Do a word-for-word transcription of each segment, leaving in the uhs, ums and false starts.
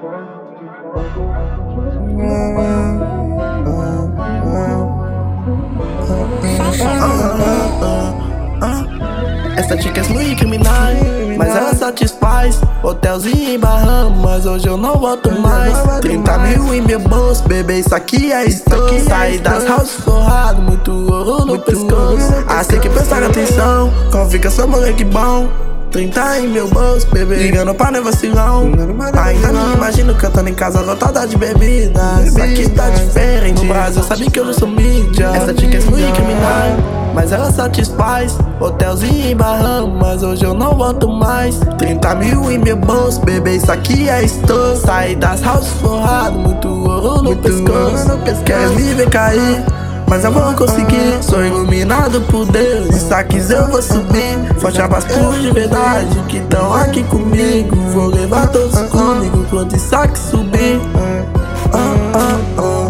Essa chica é muito criminal, mas ela satisfaz. Hotelzinho em Bahamas, hoje eu não volto mais. Trinta mil em meu bolso, bebê, isso aqui é estouro. Saí das house forrado, muito ouro no pescoço. Assim que prestar atenção, como fica seu moleque bom. Trinta em meu bolso, bebê, ligando pra nem vacilão. Ainda me imagino cantando em casa lotada de bebidas. Isso aqui tá diferente, no Brasil sabe que eu não sou mídia. Essa chica é muito criminal, mas ela satisfaz. Hotelzinho em Bahamas, hoje eu não volto mais. Trinta mil em meu bolso, bebê, isso aqui é estouro. Saí das house forrado, muito ouro no pescoço. Quer me ver cair, mas eu vou conseguir. Sou iluminado por Deus, e saques eu vou subir. Forte abraço por de verdade que tão aqui comigo. Vou levar todos comigo quando esse saque subir. Ah, ah, ah.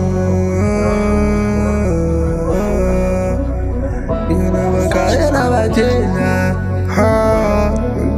E não vou cair na batida. Ah,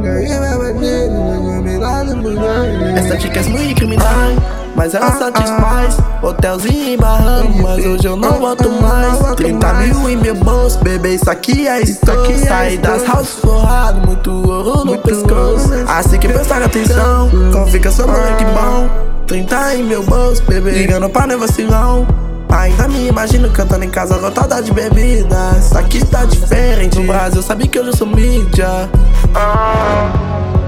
essa chica é muito criminal, mas ela satisfaz. Hotelzinho em Bahamas, hoje eu não volto mais. Trinta mil em meu bolso, bebê, isso aqui é estouro. Saí das house forrado, muito ouro no pescoço. Assim que prestar atenção, como fica seu moleque bom. Trinta em meu bolso, bebê, ligando pra nem vacilão. Ainda me imagino cantando em casa lotada de bebidas. Isso aqui tá diferente, no Brasil sabe que eu já sou mídia. Ah.